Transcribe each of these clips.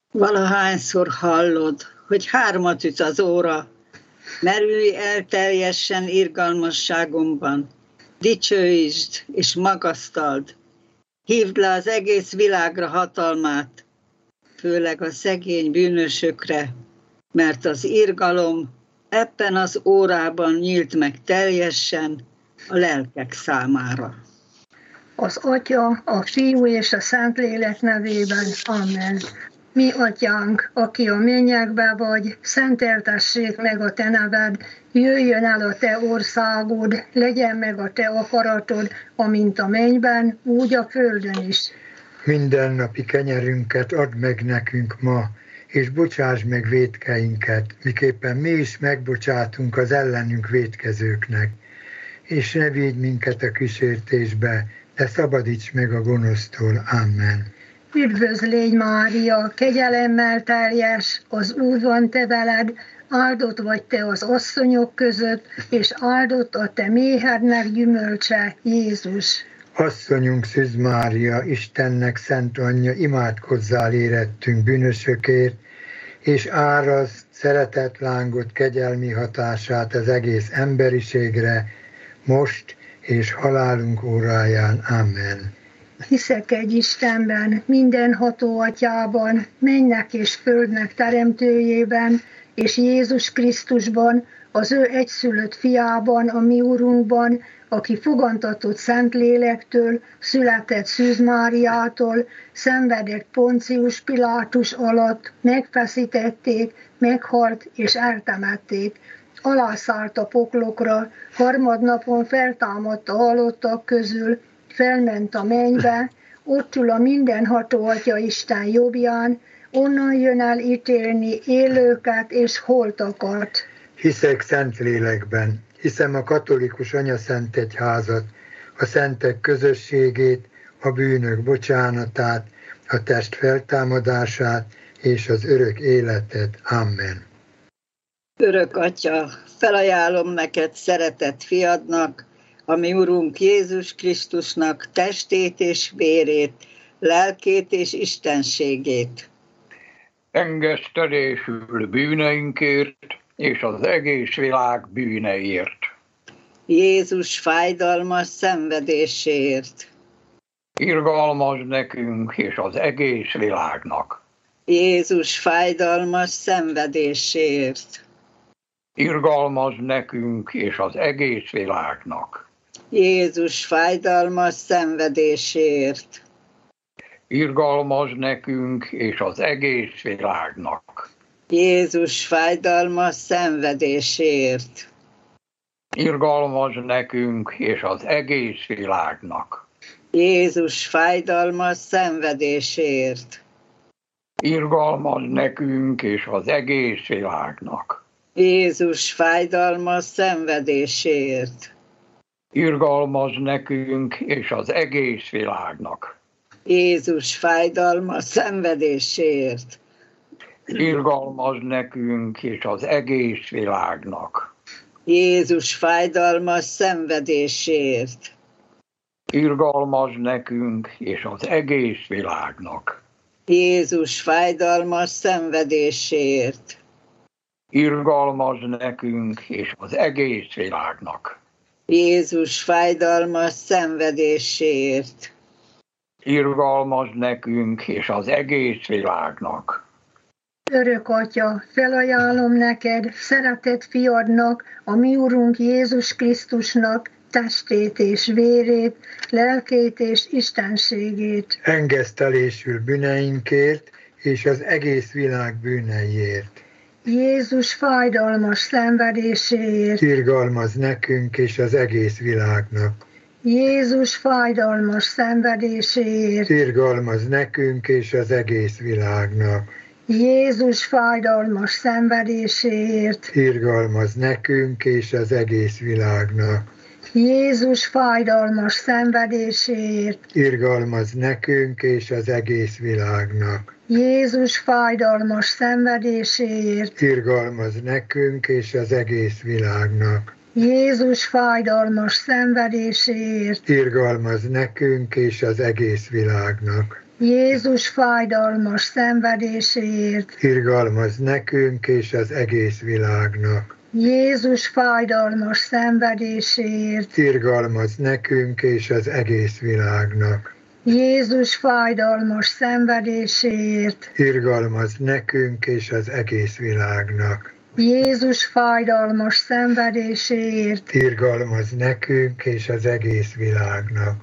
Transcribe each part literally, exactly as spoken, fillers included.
Valahányszor hallod, hogy hármat üt az óra, merülj el teljesen irgalmasságomban, dicsőítsd és magasztald, hívd le az egész világra hatalmát, főleg a szegény bűnösökre, mert az irgalom ebben az órában nyílt meg teljesen a lelkek számára. Az Atya, a Fiú és a Szentlélek nevében. Amen. Mi Atyánk, aki a mennyekben vagy, szenteltessék meg a te neved, jöjjön el a te országod, legyen meg a te akaratod, amint a mennyben, úgy a földön is. Mindennapi kenyerünket add meg nekünk ma, és bocsáss meg vétkeinket, miképpen mi is megbocsátunk az ellenünk vétkezőknek. És ne védj minket a kísértésbe, de szabadíts meg a gonosztól. Amen. Üdvözlégy Mária, kegyelemmel teljes, az Úr van te veled, áldott vagy te az asszonyok között, és áldott a te méhednek gyümölcse, Jézus. Asszonyunk Szűz Mária, Istennek szent anyja, imádkozzál érettünk bűnösökért, és árazd szeretetlángot, kegyelmi hatását az egész emberiségre, most és halálunk óráján. Amen. Hiszek egy Istenben, mindenható Atyában, mennynek és földnek teremtőjében, és Jézus Krisztusban, az ő egyszülött fiában, a mi Urunkban, aki fogantatott Szentlélektől, született Szűz Máriától, szenvedett Poncius Pilátus alatt, megfeszítették, meghalt és eltemették. Alászállt a poklokra, harmadnapon feltámadt a halottak közül, felment a mennybe, ott ül a mindenható Atya Isten jobbján, onnan jön el ítélni élőket és holtakat. Hiszek Szentlélekben, hiszem a katolikus anyaszentegyházat, a szentek közösségét, a bűnök bocsánatát, a test feltámadását és az örök életet. Amen. Örök Atya, felajánlom neked szeretett fiadnak, a mi Urunk Jézus Krisztusnak testét és vérét, lelkét és istenségét. Engesztelésül bűneinkért és az egész világ bűneiért. Jézus fájdalmas szenvedéséért. Irgalmazd nekünk és az egész világnak. Jézus fájdalmas szenvedéséért. Irgalmazd nekünk és az egész világnak. Jézus fájdalmas szenvedéséért. Irgalmazd nekünk és az egész világnak. Jézus fájdalmas szenvedéséért. Irgalmazd nekünk és az egész világnak. Jézus fájdalmas szenvedéséért. Irgalmazd nekünk és az egész világnak. Jézus fájdalmas szenvedéséért. Irgalmazd nekünk és az egész világnak. Jézus fájdalmas szenvedéséért. Irgalmazd nekünk és az egész világnak. Jézus fájdalmas szenvedéséért. Irgalmazd nekünk és az egész világnak. Jézus fájdalmas szenvedéséért. Irgalmazd nekünk és az egész világnak. Jézus fájdalmas szenvedéséért. Irgalmazd nekünk és az egész világnak. Örök Atya, felajánlom neked, szeretett fiadnak, a mi Urunk Jézus Krisztusnak testét és vérét, lelkét és istenségét. Engesztelésül bűneinkért és az egész világ bűneiért. Jézus fájdalmas szenvedéséért. Irgalmazd nekünk és az egész világnak. Jézus fájdalmas szenvedéséért. Irgalmazd nekünk és az egész világnak. Jézus fájdalmas szenvedéséért. Irgalmazd nekünk és az egész világnak. Jézus fájdalmas szenvedéséért. Irgalmazd nekünk és az egész világnak. Jézus fájdalmas szenvedéséért. Irgalmazd nekünk és az egész világnak. Jézus fájdalmas szenvedéséért. Irgalmazd nekünk és az egész világnak. Jézus fájdalmas szenvedéséért, irgalmaz nekünk és az egész világnak. Jézus fájdalmas szenvedéséért, Irgalmaz nekünk és az egész világnak. Jézus fájdalmas szenvedéséért, Irgalmaz nekünk és az egész világnak. Jézus fájdalmas szenvedéséért, Irgalmaz nekünk és az egész világnak.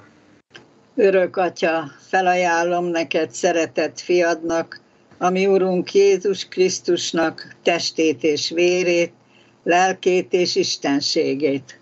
Örök Atya, felajánlom neked szeretett fiadnak, ami Urunk Jézus Krisztusnak testét és vérét, lelkét és istenségét.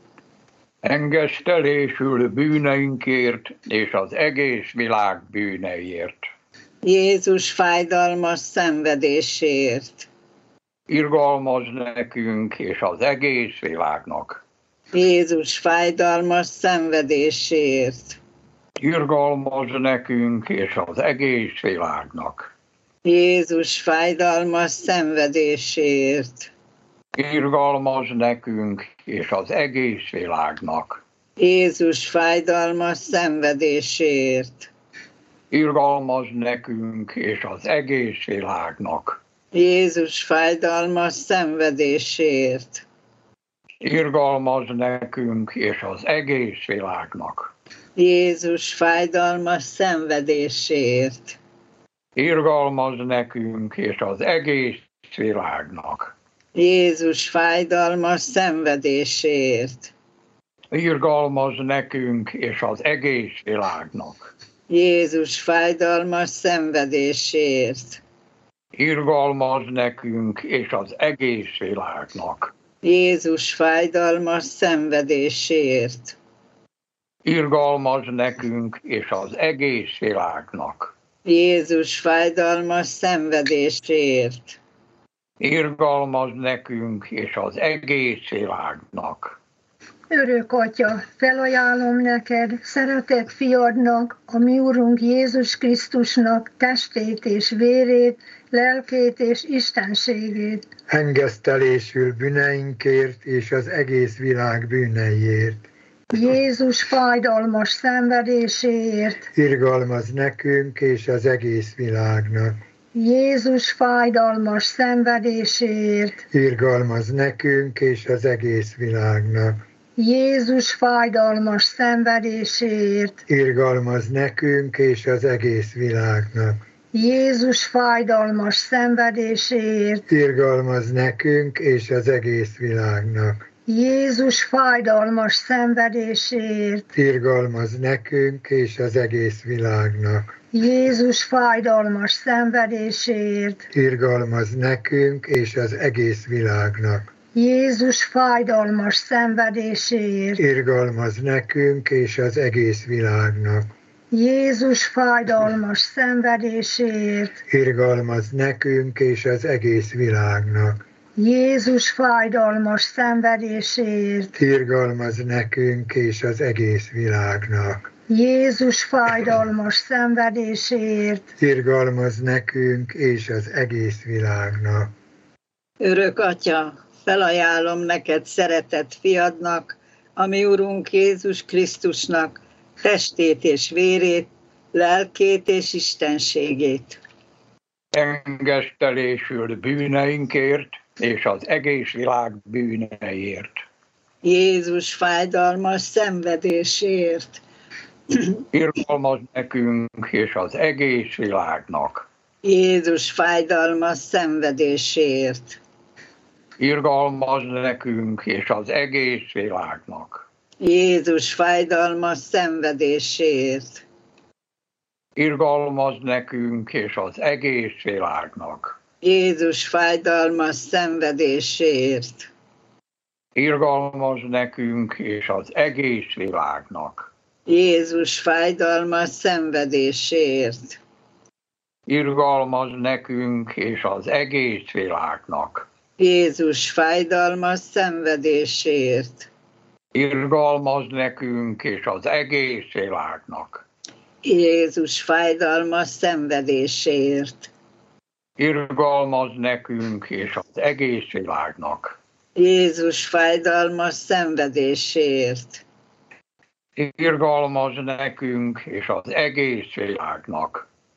Engesztelésül bűneinkért és az egész világ bűneiért. Jézus fájdalmas szenvedéséért. Irgalmaz nekünk és az egész világnak. Jézus fájdalmas szenvedéséért. Irgalmaz nekünk és az egész világnak. Jézus fájdalmas szenvedéséért. Irgalmaz nekünk és az egész világnak. Jézus fájdalmas szenvedéséért. Irgalmaz nekünk és az egész világnak. Jézus fájdalmas szenvedéséért. Irgalmaz nekünk és az egész világnak. Jézus fájdalmas szenvedéséért. Irgalmaz nekünk és az egész világnak. Jézus fájdalmas szenvedéséért. Irgalmaz nekünk és az egész világnak. Jézus fájdalmas szenvedéséért. Irgalmaz nekünk és az egész világnak. Jézus fájdalmas szenvedéséért. Irgalmaz nekünk és az egész világnak. Jézus fájdalmas szenvedéséért. Irgalmaz nekünk és az egész világnak. Örök Atya, felajánlom neked, szeretett fiadnak, a mi Urunk Jézus Krisztusnak testét és vérét, lelkét és istenségét. Engesztelésül bűneinkért és az egész világ bűneiért. Jézus fájdalmas szenvedéséért, Irgalmaz nekünk és az egész világnak. Jézus fájdalmas szenvedéséért, Irgalmaz nekünk és az egész világnak. Jézus fájdalmas szenvedéséért, Irgalmaz nekünk és az egész világnak. Jézus fájdalmas szenvedéséért, Irgalmaz nekünk és az egész világnak. Jézus fájdalmas szenvedéséért, Irgalmaz nekünk és az egész világnak. Jézus fájdalmas szenvedéséért, Irgalmaz nekünk és az egész világnak. Jézus fájdalmas szenvedéséért, Irgalmaz nekünk és az egész világnak. Jézus fájdalmas szenvedéséért, Irgalmaz nekünk és az egész világnak. Jézus fájdalmas szenvedéséért, Irgalmaz nekünk és az egész világnak. Jézus fájdalmas szenvedéséért, Irgalmaz nekünk és az egész világnak. Örök Atya, felajánlom neked szeretett fiadnak, ami Urunk Jézus Krisztusnak testét és vérét, lelkét és istenségét. Engesztelésül bűneinkért és az egész világ bűneiért. Jézus fájdalmas szenvedéséért. Irgalmaz nekünk és az egész világnak. Jézus fájdalmas szenvedéséért. Irgalmaz nekünk és az egész világnak. Jézus fájdalmas szenvedéséért. Irgalmaz nekünk és az egész világnak. Jézus fájdalmas szenvedéséért. Irgalmaz nekünk és az egész világnak. Jézus fájdalmas szenvedéséért. Irgalmaz nekünk és az egész világnak. Jézus fájdalmas szenvedéséért. Irgalmaz nekünk és az egész világnak. Jézus fájdalmas szenvedéséért. Irgalmaz nekünk és az egész világnak. Jézus fájdalmas szenvedéséért. Irgalmaz nekünk és az egész világnak.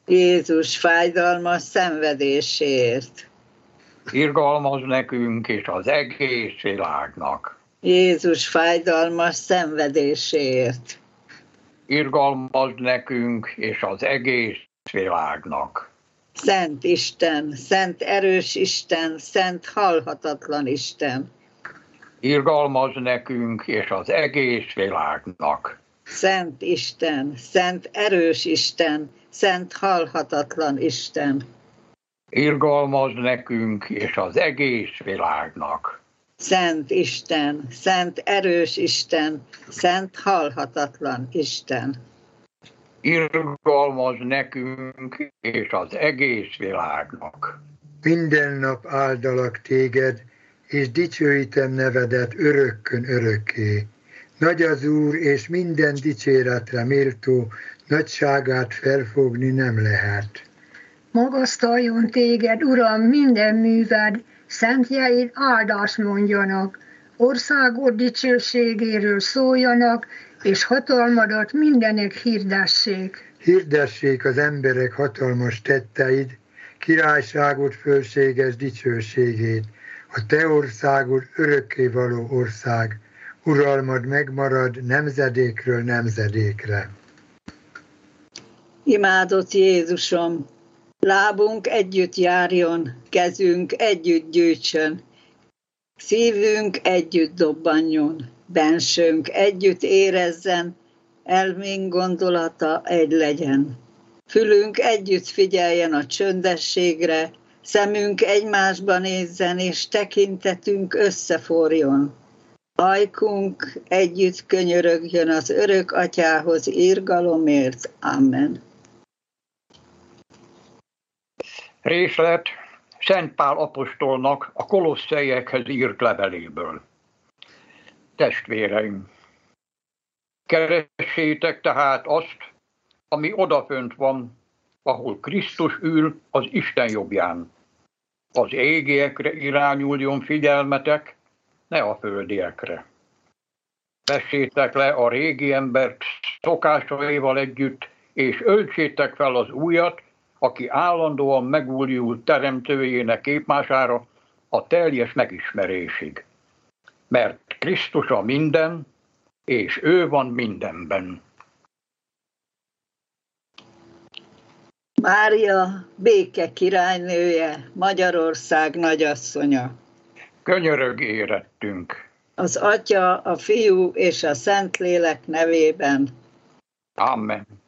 Jézus fájdalmas szenvedéséért. Irgalmaz nekünk és az egész világnak. Jézus fájdalmas szenvedéséért. Irgalmaz nekünk és az egész világnak. Szent Isten, szent erős Isten, szent halhatatlan Isten. Irgalmaz nekünk és az egész világnak. Szent Isten, szent erős Isten, szent halhatatlan Isten. Irgalmaz nekünk és az egész világnak. Szent Isten, szent erős Isten, szent halhatatlan Isten. Irgalmaz nekünk és az egész világnak. Minden nap áldalak téged, és dicsőítem nevedet örökkön örökké. Nagy az Úr, és minden dicséretre méltó, nagyságát felfogni nem lehet. Magasztaljon téged, Uram, minden műved, szentjeid áldást mondjanak, országod dicsőségéről szóljanak, és hatalmadat mindenek hirdessék. Hirdessék az emberek hatalmas tetteid, királyságod fölséges dicsőségét, a te országod örökkévaló ország, uralmad megmarad nemzedékről nemzedékre. Imádott Jézusom, lábunk együtt járjon, kezünk együtt gyűjtsön, szívünk együtt dobbanjon, bensőnk együtt érezzen, elménk gondolata egy legyen. Fülünk együtt figyeljen a csöndességre, szemünk egymásba nézzen, és tekintetünk összeforjon. Ajkunk együtt könyörögjön az örök atyához irgalomért. Amen. Részlet Szent Pál apostolnak a Kolosszeiekhez írt leveléből. Testvéreim, keressétek tehát azt, ami odafönt van, ahol Krisztus ül az Isten jobbján. Az égiekre irányuljon figyelmetek, ne a földiekre. Vessétek le a régi embert szokásaival együtt, és öltsétek fel az újat, aki állandóan megújult teremtőjének képmására a teljes megismerésig. Mert Krisztus a minden, és ő van mindenben. Mária, béke királynője, Magyarország nagyasszonya. Könyörög érettünk. Az Atya, a Fiú és a Szentlélek nevében. Amen.